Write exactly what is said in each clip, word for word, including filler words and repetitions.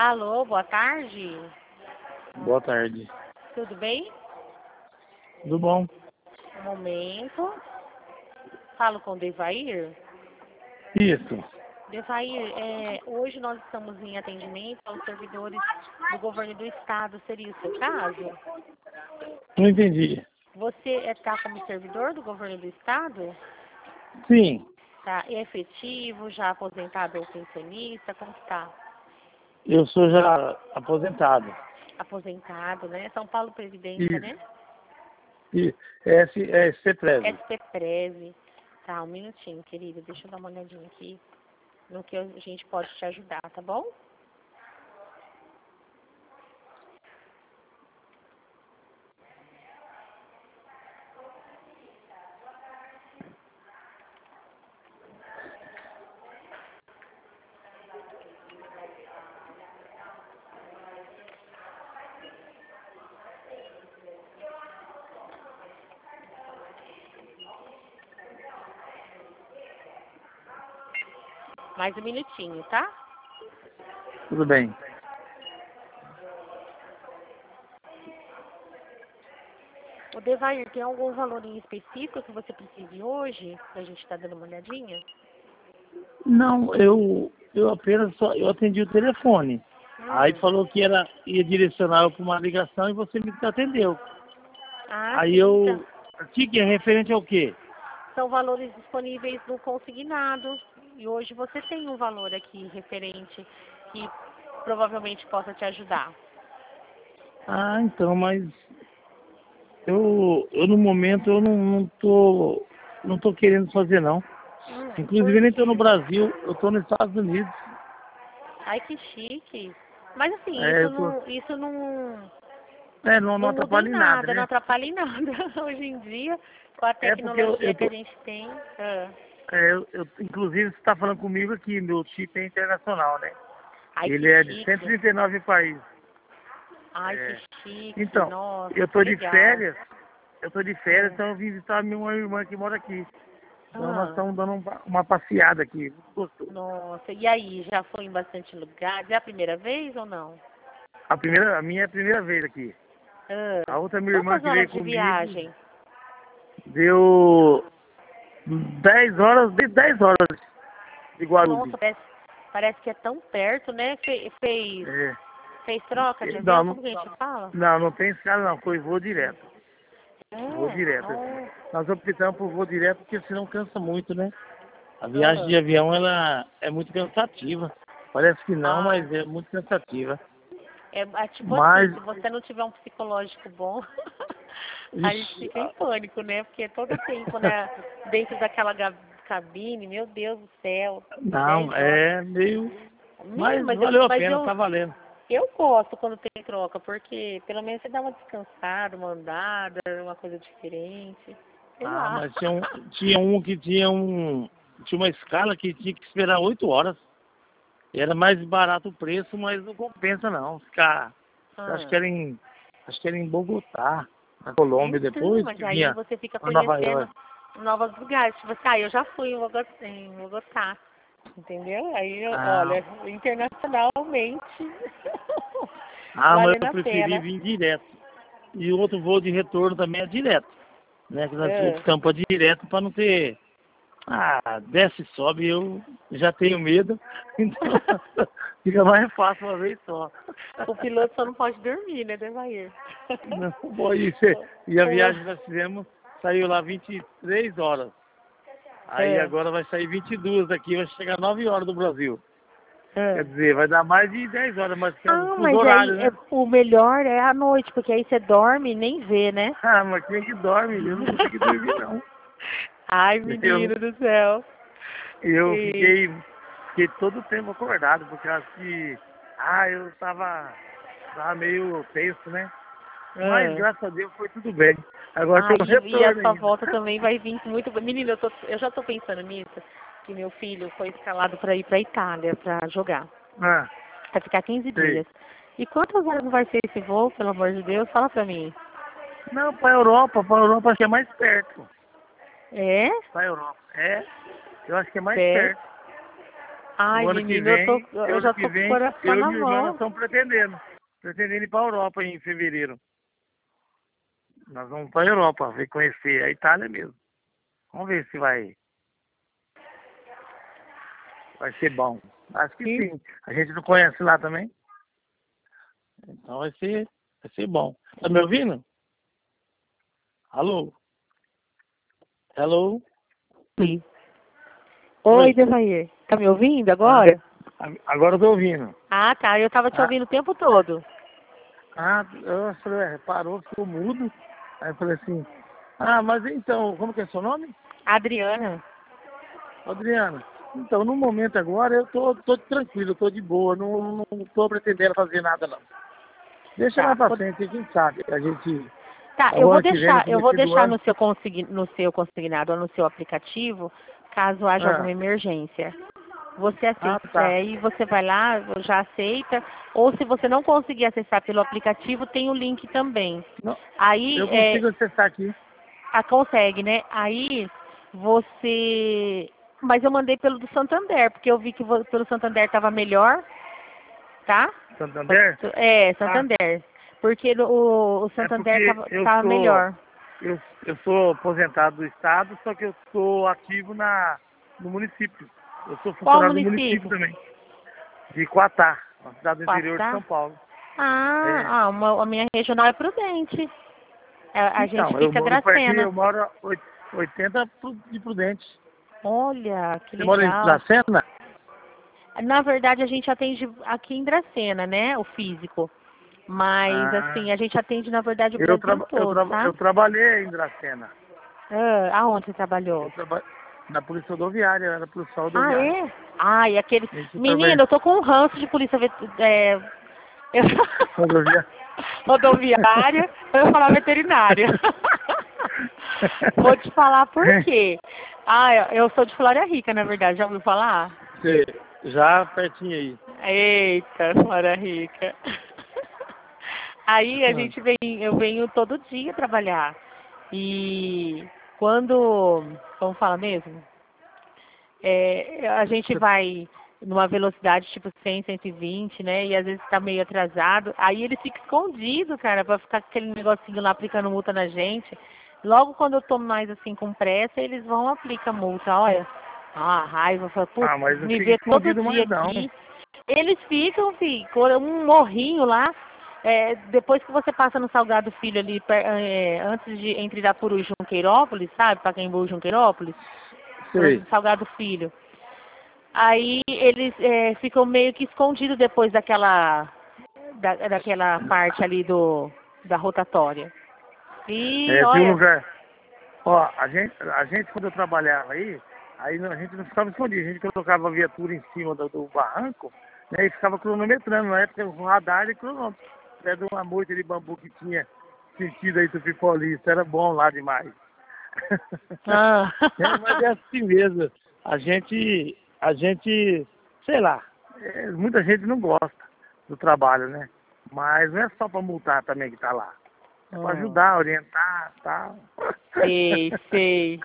Alô, boa tarde. Boa tarde. Tudo bem? Tudo bom? Um momento. Falo com o Devair. Isso. Devair, é, hoje nós estamos em atendimento aos servidores do governo do estado. Seria o seu caso? Não entendi. Você está como servidor do governo do estado? Sim, Tá é efetivo, já aposentado ou pensionista? Como está? eu sou já aposentado. Aposentado, né? São Paulo Previdência, Isso. né? E S, é CEPREV. S P Preve. Tá, um minutinho, querido. Deixa eu dar uma olhadinha aqui no que a gente pode te ajudar, tá bom? Mais um minutinho, tá? Tudo bem. O Devair, tem algum valor em específico que você precise hoje? Pra gente estar dando uma olhadinha? Não, eu, eu apenas só, eu atendi o telefone. Aí Hum. falou que era, ia direcionar eu para uma ligação e você me atendeu. Ah, Aí sim, então. eu, o que é referente ao quê? São valores disponíveis no consignado. E hoje você tem um valor aqui referente que provavelmente possa te ajudar. Ah, então, mas eu, eu no momento eu não, não tô, não tô querendo fazer não. Hum, Inclusive por eu nem tô no quê? Brasil, eu tô nos Estados Unidos. Ai, que chique. Mas assim, É, isso eu tô, não, isso não, é, não, não não muda atrapalha em em nada, nada, não né? atrapalha em nada. Hoje em dia, com a É porque eu, tecnologia eu que a tô, gente tem. Ah. é, eu, eu- inclusive você está falando comigo aqui, meu chip é internacional, né? Ai, que Ele é de cento e chique. trinta e nove países. Ai, que É. chique. Então, Nossa, eu que tô de legal. férias, eu tô de férias, Ah. então eu vim visitar a minha irmã que mora aqui. Então nós Ah, estamos dando um pa- uma passeada aqui, muito gostoso. nossa. E aí, já foi em bastante lugares? É a primeira vez ou não? A primeira, a minha é a primeira vez aqui. Ah. A outra minha irmã Quantas que veio horas de comigo viagem? deu dez horas, de dez horas de Guarulhos. Nossa, parece, parece que é tão perto, né? Fe- Fez, É. fez troca de Não, avião? não, Como que a gente fala? não, não tem escala não, foi voo direto. Voo É. direto. Oh. Nós optamos por voo direto porque senão cansa muito, né? A viagem de Ah. avião ela é muito cansativa. Parece que não, Ah. mas é muito cansativa. É, é tipo assim, Mas, se você não tiver um psicológico bom, a gente ixi, fica em ah, pânico, né? Porque todo tempo, né, dentro daquela ga- cabine, meu Deus do céu, não, dez horas. é meio. Menino, Mas mas eu, valeu a mas pena, eu, tá valendo. eu gosto quando tem troca, porque pelo menos você dá uma descansada, uma andada, uma coisa diferente. Sei Ah, lá. mas tinha um, tinha um que tinha um. Tinha uma escala que tinha que esperar oito horas. Era mais barato o preço, mas não compensa não. Ficar. Acho que Ah, era em. Acho que era em Bogotá, na Colômbia, então, depois mas que aí vinha você fica para Nova conhecendo York. novos lugares. Tipo assim, ah, eu já fui em Bogotá, em Bogotá. Entendeu? Aí, eu- Ah, olha, internacionalmente, ah, mas valendo eu a preferi pena. vir direto. E o outro voo de retorno também é direto, né? Que nós É. optamos para direto para não ter. Ah, desce e sobe, eu já tenho medo, então fica mais fácil uma vez só. O piloto só não pode dormir, né, Devair? Não, bom, e, cê- e a Uma... viagem que nós fizemos saiu lá vinte e três horas. Aí É. agora vai sair vinte e duas daqui, vai chegar nove horas do Brasil. Quer É. dizer, vai dar mais de dez horas, mas que é o Ah, fuso mas aí horário, é, né? o melhor é à noite, porque aí você dorme e nem vê, né? Ah, mas quem é que dorme? Eu não consegui dormir, não. Ai, Eu, menino do céu. eu E... fiquei, fiquei todo o tempo acordado, porque acho que, ah, eu tava, tava meio tenso, né? Mas Ah. graças a Deus foi tudo bem. Agora Ah, tô no e, e a retorno sua ainda. volta também vai vir muito. Menina, eu, tô, eu já tô pensando nisso, que meu filho foi escalado para ir para Itália para jogar. Ah, Vai ficar quinze sei. dias. E quantas horas vai ser esse voo, pelo amor de Deus? Fala pra mim. Não, pra Europa, pra Europa acho que é mais perto. É? Pra Europa. É, eu acho que é mais Sério? perto. Ai, O ano que menino, eu, tô, vem, eu o já ano tô que com o vem, coração eu e na minha irmã nós mão. estamos pretendendo. Pretendendo ir para a Europa em fevereiro. Nós vamos para a Europa, ver conhecer a Itália mesmo. Vamos ver se vai, vai ser bom. Acho que Sim. sim. A gente não conhece lá também. Então vai ser, vai ser bom. Tá me ouvindo? Alô? Hello? Sim. Oi, Oi. Devair. Tá me ouvindo Ah, agora? agora eu tô ouvindo. Ah, tá. Eu tava te Ah, ouvindo o tempo todo. ah, eu falei, ué, parou, ficou mudo. Aí eu falei assim, ah, mas então, como que é seu nome? Adriana. Adriana. Então, no momento agora, eu tô, tô tranquilo, tô de boa, não, não tô pretendendo fazer nada não. Deixa Tá. mais pra Vou- frente, quem sabe, a gente, Tá, eu o vou ano que vem, no deixar, eu vou começo do deixar ano, no seu consign, no seu consignado ou no seu aplicativo, caso haja alguma ah, emergência. Você ah, aceita, tá, aí você vai lá, já aceita, ou se você não conseguir acessar pelo aplicativo, tem o link também. não, Aí, eu é, consigo acessar aqui. a consegue, né? Aí você. Mas eu mandei pelo do Santander, porque eu vi que vo- pelo Santander estava melhor, tá? Santander? É, Ah, Santander. Porque no- o, o é Santander porque tava, eu tava sou, melhor. eu, eu sou aposentado do Estado, só que eu sou ativo na, no município. Eu sou Qual funcionário do município município? também, de Quatá, uma cidade do interior de Quatá? São Paulo. Ah, É. ah uma, a minha regional é Prudente. A, a gente Então, eu fica moro pertinho, Dracena. eu moro a oit- oitenta pro- de Prudente. Olha, que Você mora em legal. Dracena? Na verdade, a gente atende aqui em Dracena, né? O físico. Mas, Ah, assim, a gente atende, na verdade, o eu, Brasil traba, eu, todo, traba, eu sabe? trabalhei em Dracena. Ah, aonde você Eu trabalhou? trabalhei na polícia rodoviária, eu era policial Ah, rodoviário. é? Ah, e aqueles... Isso também. Menina, eu tô com um ranço de polícia vet... é... eu- Rodoviária. rodoviária, eu ia falar veterinária. Vou te falar por quê. Ah, eu eu sou de Flória Rica, na verdade, já ouviu falar? Você, já pertinho aí. Eita, Flória Rica. Aí a gente vem, eu venho todo dia trabalhar. E quando, como fala mesmo? É, a gente vai numa velocidade tipo cem, cento e vinte, né? E às vezes tá meio atrasado. Aí ele fica escondido, cara, pra ficar com aquele negocinho lá aplicando multa na gente. Logo quando eu tô mais assim com pressa, eles vão aplicar multa. Olha, ah, raiva. Fala, putz, Ah, mas não me fica vê todo escondido dia mais não. aqui. Eles ficam, filho, com um morrinho lá. É, depois que você passa no Salgado Filho ali, per- é, antes de entre Irapuru e Junqueirópolis, sabe? Pacaembu e Junqueirópolis, por onde Sei. o Salgado Filho. Aí eles é, ficam meio que escondidos depois daquela, da, daquela parte ali do, da rotatória. E É, tem um olha, lugar. Ó, a gente, a gente quando eu trabalhava aí, aí não- a gente não ficava escondido, a gente colocava a viatura em cima do, do barranco, né, e ficava cronometrando. Na época o radar e cronômetro. Até de uma moita de bambu que tinha sentido aí Tupi Paulista, era bom lá demais. ah, É, mas é assim mesmo. A gente, a gente, sei lá, é, muita gente não gosta do trabalho, né? Mas não é só para multar também que tá lá. É para hum, ajudar, orientar, tal. sei, sei.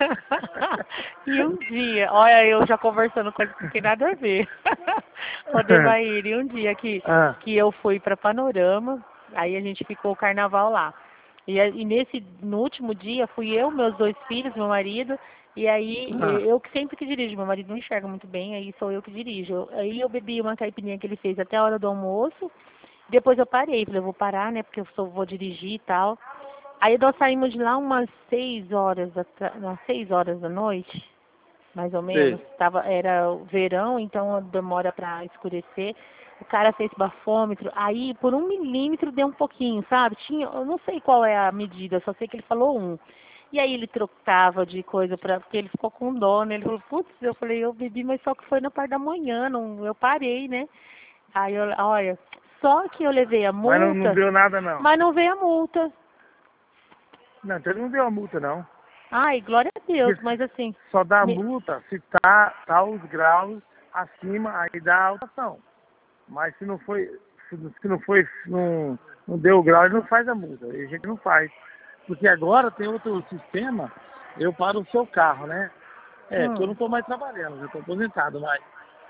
E um dia, olha, eu já conversando coisa que não tem nada a ver. O Devair, e um dia que, Ah, que eu fui para Panorama, aí a gente ficou o carnaval lá. E, a- e nesse, no último dia, fui eu, meus dois filhos, meu marido, e aí ah, eh, eu que sempre que dirijo, meu marido não enxerga muito bem, aí sou eu que dirijo. Aí eu bebi uma caipirinha que ele fez até a hora do almoço, depois eu parei, falei, eu vou parar, né, porque eu só vou dirigir e tal. Aí nós saímos de lá umas seis horas, da, ta- umas seis horas da noite, mais ou menos. sei. Tava, era o verão, então demora para escurecer. O cara fez bafômetro, aí por um milímetro deu um pouquinho, sabe? Tinha, eu não sei qual é a medida, só sei que ele falou um. E aí ele trocava de coisa para, porque ele ficou com dó, né? Ele falou, putz, eu falei, eu bebi, mas só que foi na parte da manhã, não, eu parei, né? Aí eu, olha, só que eu levei a Mas não, não multa, deu nada não. mas não veio a multa. Não, então ele não deu a multa não. Ai, glória a Deus, Porque mas assim, só dá me- multa se tá, tá os graus acima, aí dá a autuação. Mas se não foi, se se não foi, não, não deu o grau, ele não faz a multa. E a gente não faz. Porque agora tem outro sistema, eu paro o seu carro, né? É, porque eu hum, não estou mais trabalhando, já estou aposentado, mas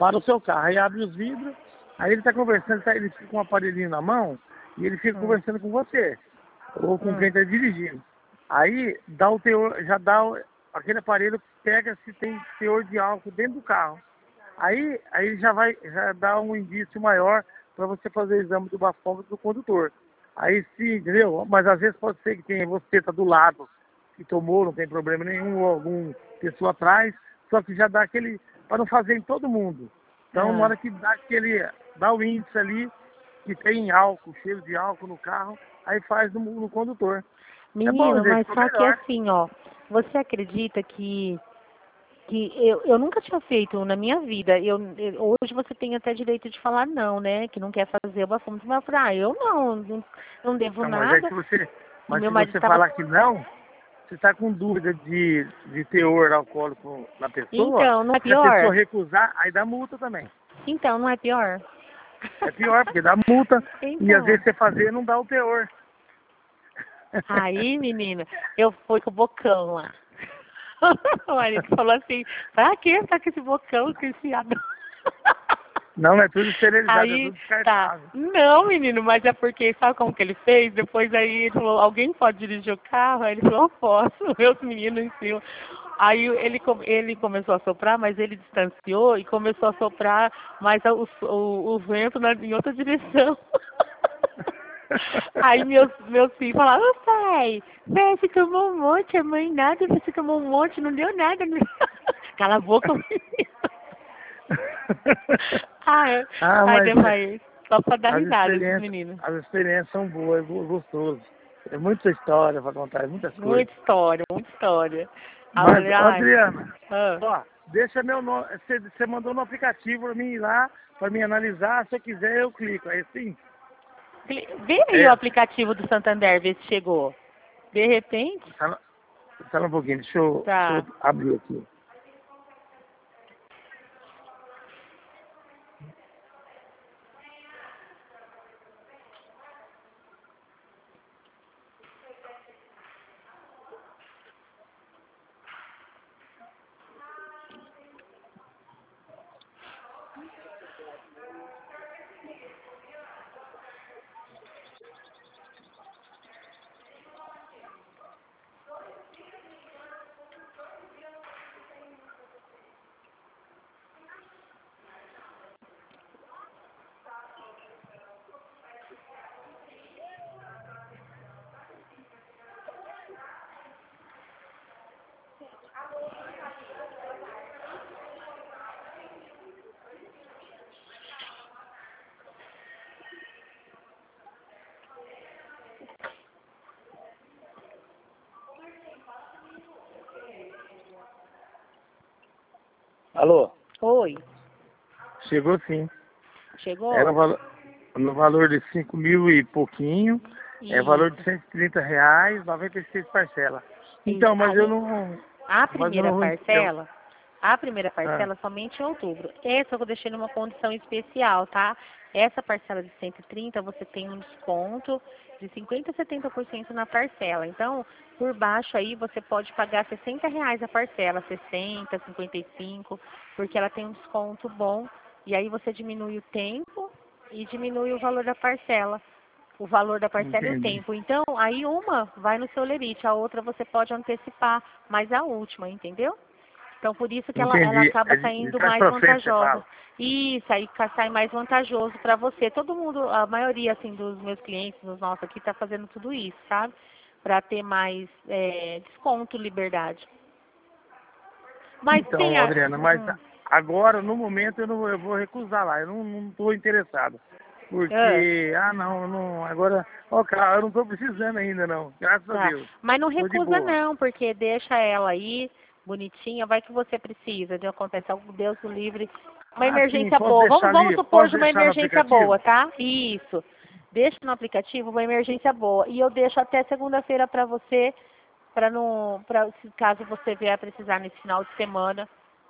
para o seu carro. Aí abre os vidros, aí ele está conversando, ele, tá, ele fica com um aparelhinho na mão e ele fica hum. conversando com você, ou com hum. quem está dirigindo. Aí dá o teor, já dá o, aquele aparelho, pega se tem teor de álcool dentro do carro. Aí, aí já vai já dá um indício maior para você fazer o exame do bafômetro do condutor. Aí sim, entendeu? Mas às vezes pode ser que tem, você está do lado, que tomou, não tem problema nenhum, ou alguma pessoa atrás, só que já dá aquele, para não fazer em todo mundo. Então, ah. na hora que dá aquele, dá o índice ali, que tem álcool, cheiro de álcool no carro, aí faz no, no condutor. Menino, é bom, mas só que assim, ó, você acredita que, que eu, eu nunca tinha feito na minha vida, eu, eu, hoje você tem até direito de falar não, né, que não quer fazer o bafômetro, mas eu falei, ah, eu não, não, não devo não, nada. Mas, é que você, mas meu se você tava... falar que não, você está com dúvida de, de teor alcoólico na pessoa, então, não é pior? Se a pessoa recusar, aí dá multa também. Então, não é pior? É pior, porque dá multa então. e às vezes você fazer não dá o teor. Aí, menina, eu fui com o bocão lá. O marido falou assim, pra que tá com esse bocão, com esse adão? Não, é tudo esterilizado, aí, é tudo descartável. Tá. Não, menino, mas é porque, sabe como que ele fez? Depois aí ele falou, alguém pode dirigir o carro? Aí ele falou, posso, meus meninos em cima. Aí ele, ele começou a soprar, mas ele distanciou e começou a soprar mais o, o, o vento na, em outra direção. Aí meus, meus filhos falaram, ô pai, pai, você tomou um monte, a mãe nada, você tomou um monte, não deu nada. Não... Cala a boca, menino. ah, é. ah, Ai, mas demais. Só pra dar risada esses meninos. As experiências são boas, é gostoso. É muita história pra contar, é muitas coisas. Muita história, muita história. Mas, falei, Adriana, ah. ó, deixa meu nome, você, você mandou no aplicativo pra mim ir lá, pra mim analisar, se eu quiser eu clico, aí sim. Vê aí é. o aplicativo do Santander, vê se chegou. De repente... Só, só um pouquinho, deixa eu, tá. deixa eu abrir aqui. Alô? Oi. Chegou sim. Chegou? Era valo, no valor de cinco mil e pouquinho. Isso. É valor de cento e trinta reais, noventa e seis parcelas. Então, mas Aí, eu não... A primeira não parcela, a primeira parcela ah. somente em outubro. Essa eu vou deixar numa condição especial, tá? Essa parcela de cento e trinta, você tem um desconto de cinquenta a setenta por cento na parcela. Então, por baixo aí, você pode pagar sessenta reais a parcela, sessenta, cinquenta e cinco, porque ela tem um desconto bom. E aí você diminui o tempo e diminui o valor da parcela. O valor da parcela Entendi. E o tempo. Então, aí uma vai no seu lerite, a outra você pode antecipar, mas a última, entendeu? Então, por isso que ela, ela acaba saindo mais vantajosa. Isso, aí sai mais vantajoso para você. Todo mundo, a maioria assim dos meus clientes, dos nossos aqui, está fazendo tudo isso, sabe? Para ter mais é, desconto, liberdade. Mas então, tem a... Adriana, mas hum. agora, no momento, eu, não, eu vou recusar lá. Eu não estou interessado. Porque, é. ah, não, não, agora, ó, cara, eu não estou precisando ainda, não. Graças tá. a Deus. Mas não recusa, não, porque deixa ela aí, bonitinha, vai que você precisa de acontecer algo, Deus o livre, uma ah, emergência sim, boa. Vamos, vamos supor de uma emergência boa, tá? Isso. Deixa no aplicativo uma emergência boa. E eu deixo até segunda-feira para você, para não, pra, caso você vier precisar nesse final de semana.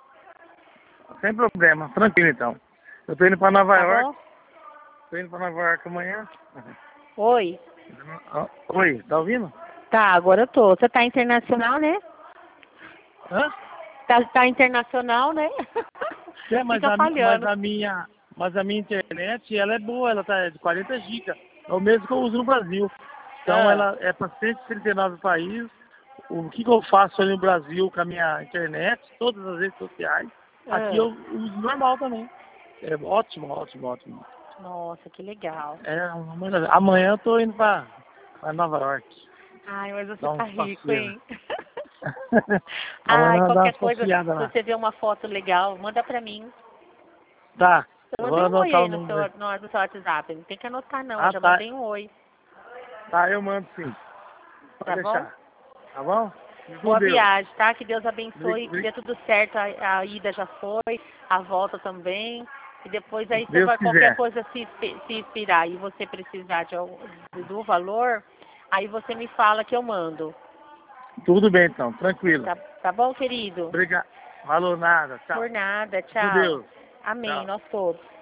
Sem problema, tranquilo então. Eu tô indo para Nova tá York. Bom? Tô indo para Nova York amanhã. Oi. Oi, tá ouvindo? Tá, agora eu tô. Você tá internacional, né? Hã? Tá, tá internacional, né? É, mas, fica a, mas falhando. a minha, mas a minha internet, ela é boa, ela tá de quarenta gigas. É o mesmo que eu uso no Brasil. Então Ah, ela é para cento e trinta e nove países. O que, que eu faço ali no Brasil com a minha internet, todas as redes sociais, aqui ah. eu uso normal também. É ótimo, ótimo, ótimo. Nossa, que legal. É uma maravilha. Amanhã eu tô indo para Nova York. Ai, mas você Dar tá uns rico, passeios. hein? Amanhã Ai, nós vamos dar qualquer umas coisa, passeadas se lá. você vê uma foto legal, manda pra mim. Tá, Eu eu vou mandei um oi anotar o aí no seu, número. no, no seu WhatsApp. Não tem que anotar, não. Eu Ah, já tá. mandei um oi. Tá, eu mando sim. Tá Pode bom? deixar. Tá bom? Fique com Boa Deus. viagem, tá? Que Deus Bri- abençoe, que bri- dê tudo certo. A, a ida já foi, a volta também. E depois aí Se você Deus vai, qualquer quiser. coisa se, inspi- se inspirar e você precisar de, algum- do valor, aí você me fala que eu mando. Tudo bem então, tranquilo. Tá, tá bom, querido? Obrigado. Falou nada. Tchau. Por nada, Com tchau. Deus. Amém, Tchau. nós todos.